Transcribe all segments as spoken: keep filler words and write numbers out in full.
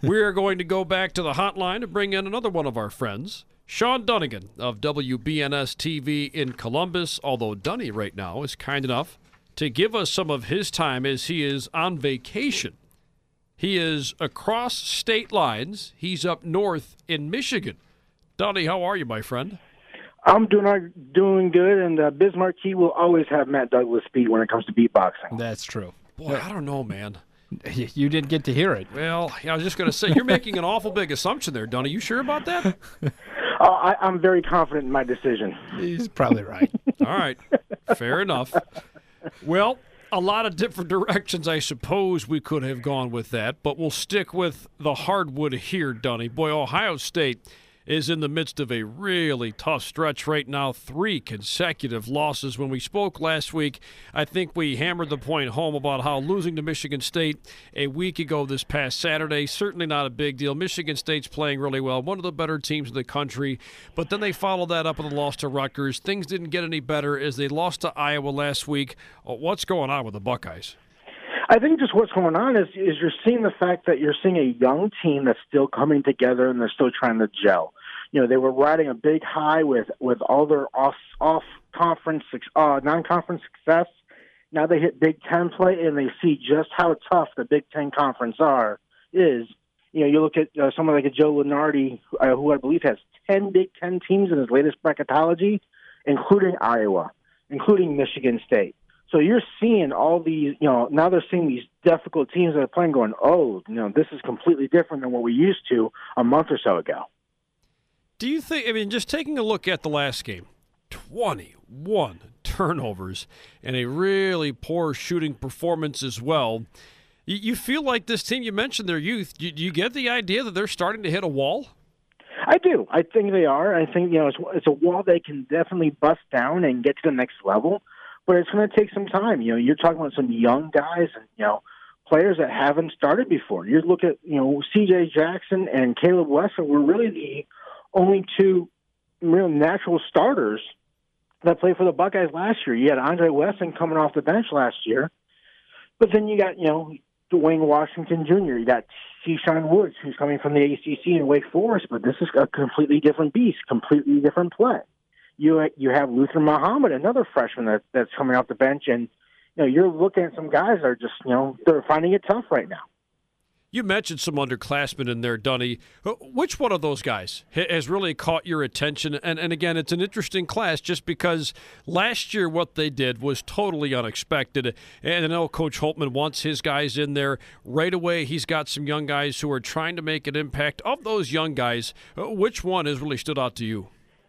We're going to go back to the hotline to bring in another one of our friends, Sean Dunnigan of W B N S T V in Columbus, although Dunny right now is kind enough to give us some of his time as he is on vacation. He is across state lines. He's up north in Michigan. Dunny, how are you, my friend? I'm doing doing good, and uh, Biz Marquee will always have Matt Douglas speed when it comes to beatboxing. That's true. Boy, I don't know, man. You didn't get to hear it. Well, yeah, I was just going to say, you're making an awful big assumption there, Dunny. You sure about that? Oh, I, I'm very confident in my decision. He's probably right. All right. Fair enough. Well, a lot of different directions, I suppose we could have gone with that, but we'll stick with the hardwood here, Dunny. Boy, Ohio State is in the midst of a really tough stretch right now, three consecutive losses. When we spoke last week, I think we hammered the point home about how losing to Michigan State a week ago this past Saturday, certainly not a big deal. Michigan State's playing really well, one of the better teams in the country, but then they followed that up with a loss to Rutgers. Things didn't get any better as they lost to Iowa last week. What's going on with the Buckeyes? I think just what's going on is, is you're seeing the fact that you're seeing a young team that's still coming together and they're still trying to gel. You know, they were riding a big high with, with all their off off conference uh, non conference success. Now they hit Big Ten play and they see just how tough the Big Ten conference are is. You know, you look at uh, someone like a Joe Lunardi, uh, who I believe has ten Big Ten teams in his latest bracketology, including Iowa, including Michigan State. So you're seeing all these, you know, now they're seeing these difficult teams that are playing going, oh, you know, this is completely different than what we used to a month or so ago. Do you think, I mean, just taking a look at the last game, twenty-one turnovers and a really poor shooting performance as well. You, you feel like this team, you mentioned their youth, do you get the idea that they're starting to hit a wall? I do. I think they are. I think, you know, it's, it's a wall they can definitely bust down and get to the next level, but it's going to take some time. You know, you're talking about some young guys and, you know, players that haven't started before. You look at, you know, C J Jackson and Caleb Wesson were really the only two real natural starters that played for the Buckeyes last year. You had Andre Wesson coming off the bench last year, but then you got, you know, Dwayne Washington Junior You got Keyshawn Woods, who's coming from the A C C in Wake Forest, but this is a completely different beast, completely different play. You you have Luther Muhammad, another freshman that, that's coming off the bench, and you know you're looking at some guys that are just, you know, they're finding it tough right now. You mentioned some underclassmen in there, Dunny. Which one of those guys has really caught your attention? And, and again, it's an interesting class just because last year what they did was totally unexpected. And I know Coach Holtman wants his guys in there. Right away, he's got some young guys who are trying to make an impact. Of those young guys, which one has really stood out to you?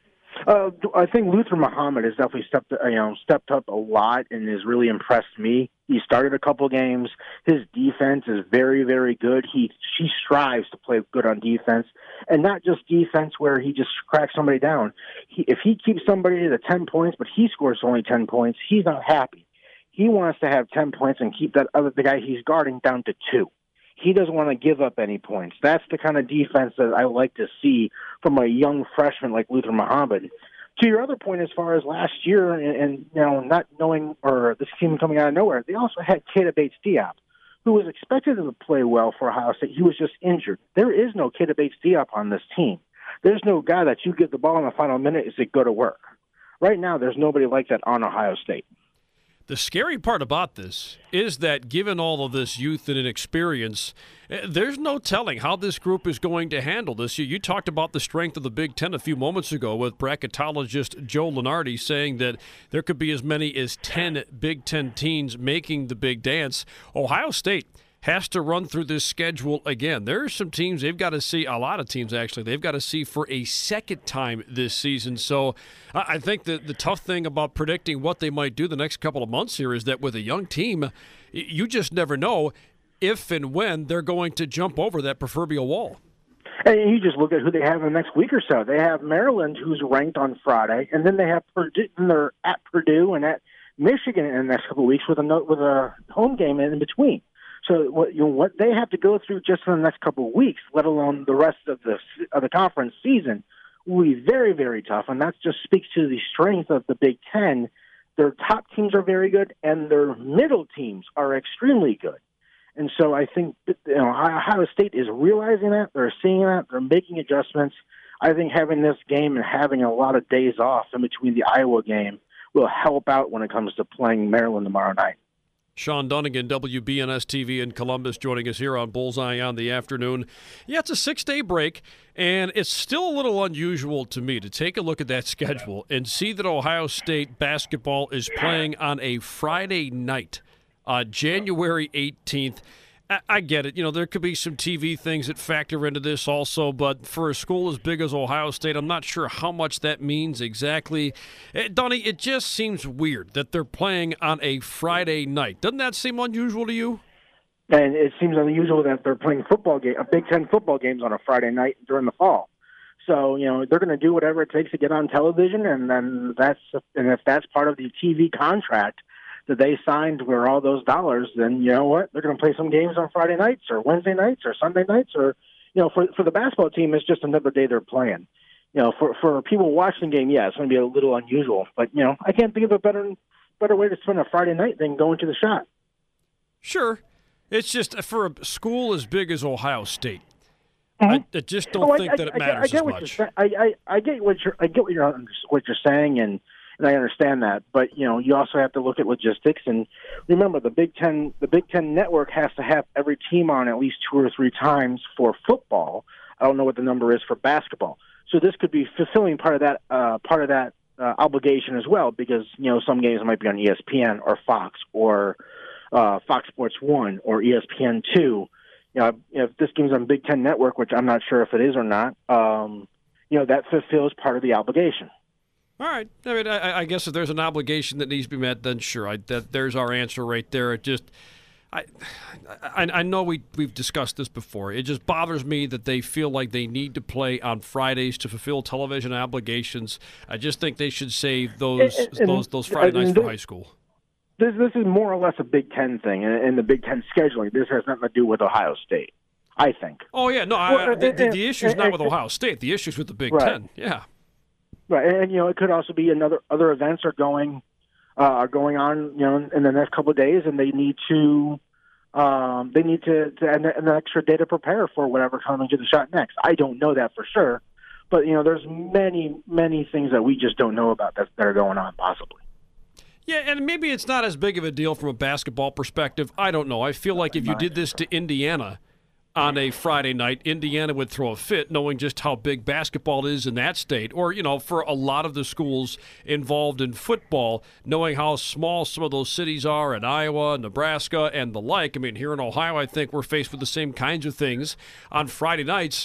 Uh, I think Luther Muhammad has definitely stepped, you know, stepped up a lot and has really impressed me. He started a couple games. His defense is very, very good. He she strives to play good on defense, and not just defense where he just cracks somebody down. He, if he keeps somebody to ten points, but he scores only ten points, he's not happy. He wants to have ten points and keep that other the guy he's guarding down to two. He doesn't want to give up any points. That's the kind of defense that I like to see from a young freshman like Luther Muhammad. To your other point, as far as last year and, and you know, not knowing or this team coming out of nowhere, they also had Keita Bates-Diop, who was expected to play well for Ohio State. He was just injured. There is no Keita Bates-Diop on this team. There's no guy that you give the ball in the final minute is to go to work. Right now, there's nobody like that on Ohio State. The scary part about this is that given all of this youth and inexperience, there's no telling how this group is going to handle this. You, you talked about the strength of the Big Ten a few moments ago with bracketologist Joe Lunardi saying that there could be as many as ten Big Ten teams making the big dance. Ohio State has to run through this schedule again. There are some teams they've got to see, a lot of teams actually, they've got to see for a second time this season. So I think that the tough thing about predicting what they might do the next couple of months here is that with a young team, you just never know if and when they're going to jump over that proverbial wall. And you just look at who they have in the next week or so. They have Maryland, who's ranked on Friday, and then they have Purdue, and they're at Purdue and at Michigan in the next couple of weeks with a with a home game in between. So what you know, what they have to go through just in the next couple of weeks, let alone the rest of the of the conference season, will be very, very tough. And that just speaks to the strength of the Big Ten. Their top teams are very good, and their middle teams are extremely good. And so I think you know Ohio State is realizing that, they're seeing that, they're making adjustments. I think having this game and having a lot of days off in between the Iowa game will help out when it comes to playing Maryland tomorrow night. Sean Dunnigan, W B N S T V in Columbus, joining us here on Bullseye on the afternoon. Yeah, it's a six-day break, and it's still a little unusual to me to take a look at that schedule and see that Ohio State basketball is playing on a Friday night, uh, January eighteenth. I, I get it. You know, there could be some T V things that factor into this also, but for a school as big as Ohio State, I'm not sure how much that means exactly. Uh, Donnie, it just seems weird that they're playing on a Friday night. Doesn't that seem unusual to you? And it seems unusual that they're playing football game, a Big Ten football games on a Friday night during the fall. So, you know, they're going to do whatever it takes to get on television, and then that's and if that's part of the T V contract that they signed for all those dollars, then you know what? They're going to play some games on Friday nights or Wednesday nights or Sunday nights, or, you know, for for the basketball team, it's just another day they're playing. You know, for for people watching the game, yeah, it's going to be a little unusual, but you know, I can't think of a better better way to spend a Friday night than going to the shot. Sure, it's just for a school as big as Ohio State. Mm-hmm. I, I just don't oh, think I, that it I, matters I, I get as what much. You're, I, I I get what you're I get what you're what you're saying, and. And I understand that, but you know, you also have to look at logistics. And remember, the Big Ten, the Big Ten Network has to have every team on at least two or three times for football. I don't know what the number is for basketball. So this could be fulfilling part of that uh, part of that uh, obligation as well, because you know some games might be on E S P N or Fox or uh, Fox Sports One or E S P N Two. You know, if this game's on Big Ten Network, which I'm not sure if it is or not, um, you know, that fulfills part of the obligation. All right. I mean, I, I guess if there's an obligation that needs to be met, then sure. I, that there's our answer right there. It just, I, I, I know we we've discussed this before. It just bothers me that they feel like they need to play on Fridays to fulfill television obligations. I just think they should save those and, and, those those Friday nights for high school. This this is more or less a Big Ten thing, and, and the Big Ten scheduling. This has nothing to do with Ohio State, I think. Oh yeah, no, well, I, the, the, the issue is not with Ohio State. The issue is with the Big right. Ten. Yeah. Right, and you know it could also be another other events are going uh, are going on, you know, in the next couple of days, and they need to um, they need to, to an, an extra day to prepare for whatever coming to the shot next. I don't know that for sure, but you know, there's many many things that we just don't know about that, that are going on possibly. Yeah, and maybe it's not as big of a deal from a basketball perspective. I don't know. I feel like if you did this to Indiana on a Friday night, Indiana would throw a fit knowing just how big basketball is in that state. Or, you know, for a lot of the schools involved in football, knowing how small some of those cities are in Iowa, Nebraska, and the like. I mean, here in Ohio, I think we're faced with the same kinds of things. On Friday nights,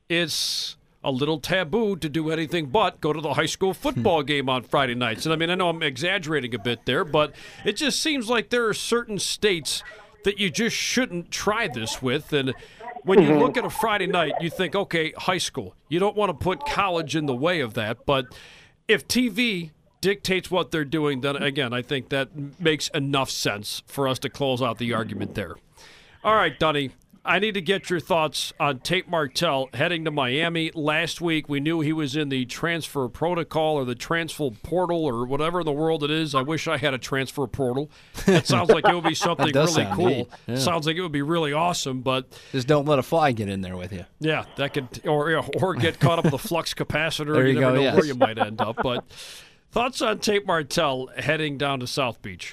it's a little taboo to do anything but go to the high school football game on Friday nights. And, I mean, I know I'm exaggerating a bit there, but it just seems like there are certain states that you just shouldn't try this with. And when you look at a Friday night, you think, okay, high school. You don't want to put college in the way of that. But if T V dictates what they're doing, then, again, I think that makes enough sense for us to close out the argument there. All right, Dunny, I need to get your thoughts on Tate Martell heading to Miami. Last week, we knew he was in the transfer protocol or the transfer portal or whatever in the world it is. I wish I had a transfer portal. That sounds like it would be something really cool. Yeah. Sounds like it would be really awesome, but just don't let a fly get in there with you. Yeah, that could or or get caught up with a flux capacitor. There you, you never go, know yes. where you might end up. But thoughts on Tate Martell heading down to South Beach?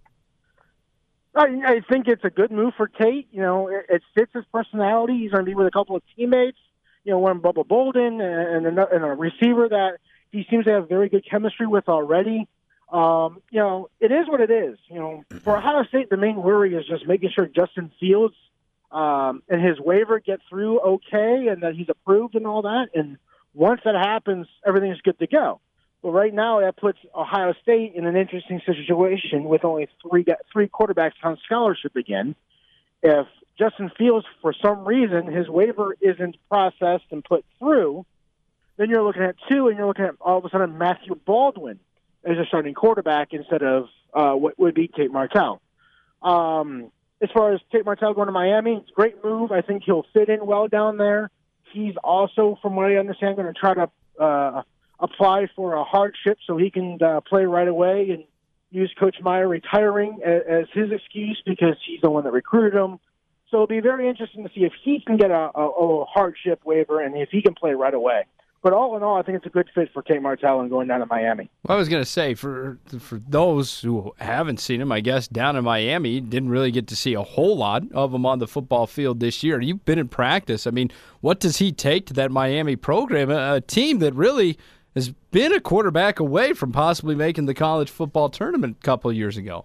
I, I think it's a good move for Tate. You know, it, it fits his personality. He's going to be with a couple of teammates. You know, one Bubba Bolden and, and, a, and a receiver that he seems to have very good chemistry with already. Um, you know, it is what it is. You know, for Ohio State, the main worry is just making sure Justin Fields um, and his waiver get through okay, and that he's approved and all that. And once that happens, everything's good to go. But right now, that puts Ohio State in an interesting situation with only three three quarterbacks on scholarship again. If Justin Fields, for some reason, his waiver isn't processed and put through, then you're looking at two, and you're looking at all of a sudden Matthew Baldwin as a starting quarterback instead of uh, what would be Tate Martell. Um, as far as Tate Martell going to Miami, it's a great move. I think he'll fit in well down there. He's also, from what I understand, going to try to uh, – apply for a hardship so he can uh, play right away and use Coach Meyer retiring as, as his excuse because he's the one that recruited him So it'll be very interesting to see if he can get a, a, a hardship waiver and if he can play right away. But all in all, I think it's a good fit for Tate Martell and going down to Miami. Well, I was going to say, for for those who haven't seen him, I guess down in Miami, didn't really get to see a whole lot of him on the football field this year. You've been in practice. I mean, what does he take to that Miami program, a, a team that really has been a quarterback away from possibly making the college football tournament a couple of years ago?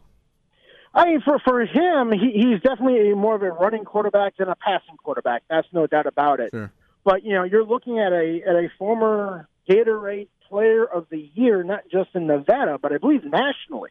I mean, for, for him, he, he's definitely more of a running quarterback than a passing quarterback. That's no doubt about it. Sure. But, you know, you're looking at a at a former Gatorade Player of the Year, not just in Nevada, but I believe nationally.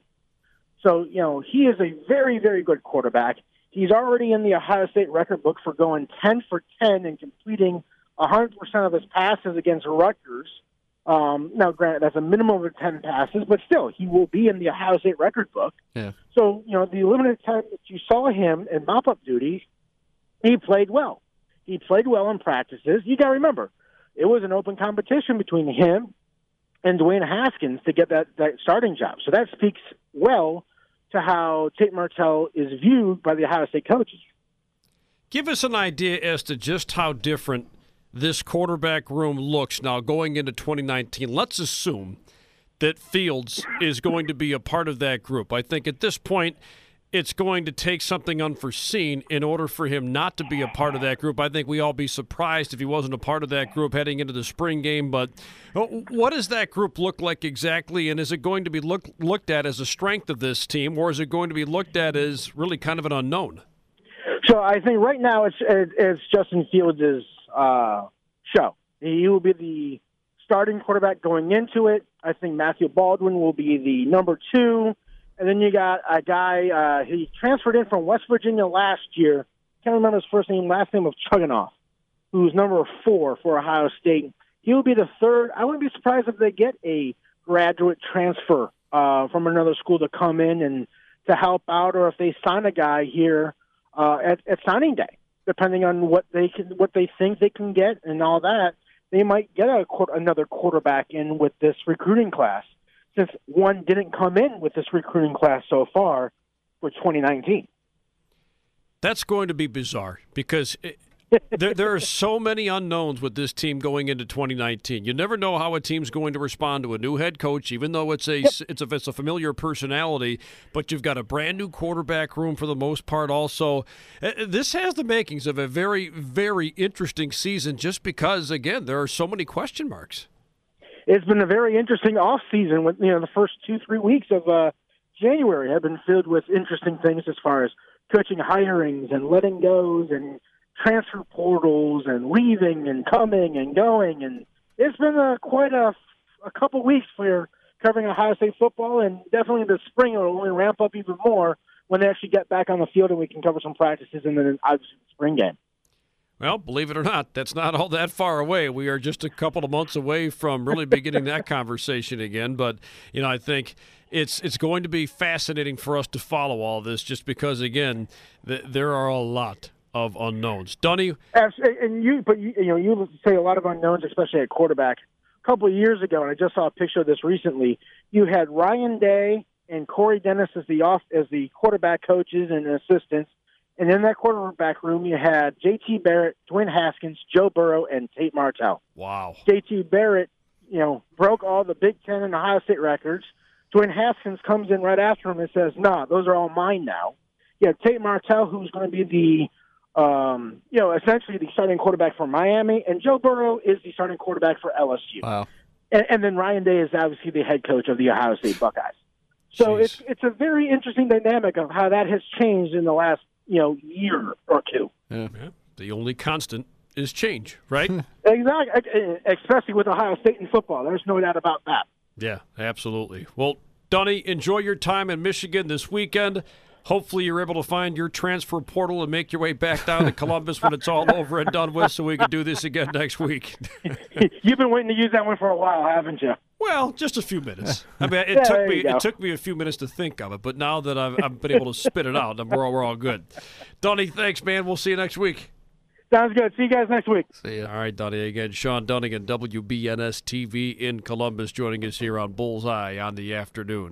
So, you know, he is a very, very good quarterback. He's already in the Ohio State record book for going ten for ten and completing one hundred percent of his passes against Rutgers. Um, now, granted, that's a minimum of ten passes, but still, he will be in the Ohio State record book. Yeah. So, you know, the limited time that you saw him in mop-up duty, he played well. He played well in practices. You got to remember, it was an open competition between him and Dwayne Haskins to get that, that starting job. So that speaks well to how Tate Martell is viewed by the Ohio State coaches. Give us an idea as to just how different this quarterback room looks now going into twenty nineteen. Let's assume that Fields is going to be a part of that group. I think at this point, it's going to take something unforeseen in order for him not to be a part of that group. I think we all be surprised if he wasn't a part of that group heading into the spring game. But what does that group look like exactly, and is it going to be look, looked at as a strength of this team, or is it going to be looked at as really kind of an unknown? So I think right now it's it's Justin Fields' uh, show. He will be the starting quarterback going into it. I think Matthew Baldwin will be the number two. And then you got a guy, uh, he transferred in from West Virginia last year. Can't remember his first name, last name of Chugginoff, who's number four for Ohio State. He will be the third. I wouldn't be surprised if they get a graduate transfer uh, from another school to come in and to help out, or if they sign a guy here uh, at, at signing day, depending on what they can, what they think they can get and all that. They might get a, another quarterback in with this recruiting class, since one didn't come in with this recruiting class so far for twenty nineteen. That's going to be bizarre because it, there, there are so many unknowns with this team going into twenty nineteen. You never know how a team's going to respond to a new head coach, even though it's a, yep. it's a, it's a familiar personality, but you've got a brand-new quarterback room for the most part also. This has the makings of a very, very interesting season just because, again, there are so many question marks. It's been a very interesting off season. With you know, the first two three weeks of uh, January have been filled with interesting things as far as coaching hirings and letting goes and transfer portals and leaving and coming and going. And it's been a, quite a, a couple weeks for covering Ohio State football, and definitely the spring will only ramp up even more when they actually get back on the field and we can cover some practices and then obviously the spring game. Well, believe it or not, that's not all that far away. We are just a couple of months away from really beginning that conversation again. But, you know, I think it's it's going to be fascinating for us to follow all this just because, again, th- there are a lot of unknowns. Dunny? And you, but you, you know, you say a lot of unknowns, especially at quarterback. A couple of years ago, and I just saw a picture of this recently, you had Ryan Day and Corey Dennis as the off as the quarterback coaches and assistants. And in that quarterback room, you had J T Barrett, Dwayne Haskins, Joe Burrow, and Tate Martell. Wow. J T Barrett, you know, broke all the Big Ten and Ohio State records. Dwayne Haskins comes in right after him and says, nah, those are all mine now. You have Tate Martell, who's going to be the, um, you know, essentially the starting quarterback for Miami, and Joe Burrow is the starting quarterback for L S U. Wow. And, and then Ryan Day is obviously the head coach of the Ohio State Buckeyes. So Jeez. it's it's a very interesting dynamic of how that has changed in the last you know, year or two. Yeah. Yeah. The only constant is change, right? Exactly, especially with Ohio State in football. There's no doubt about that. Yeah, absolutely. Well, Dunny, enjoy your time in Michigan this weekend. Hopefully you're able to find your transfer portal and make your way back down to Columbus when it's all over and done with so we can do this again next week. You've been waiting to use that one for a while, haven't you? Well, just a few minutes. I mean, it yeah, took me go. it took me a few minutes to think of it, but now that I've, I've been able to spit it out, we're all, we're all good. Dunny, thanks, man. We'll see you next week. Sounds good. See you guys next week. See you. All right, Dunny. Again, Sean Dunnigan, W B N S T V in Columbus, joining us here on Bullseye on the afternoon.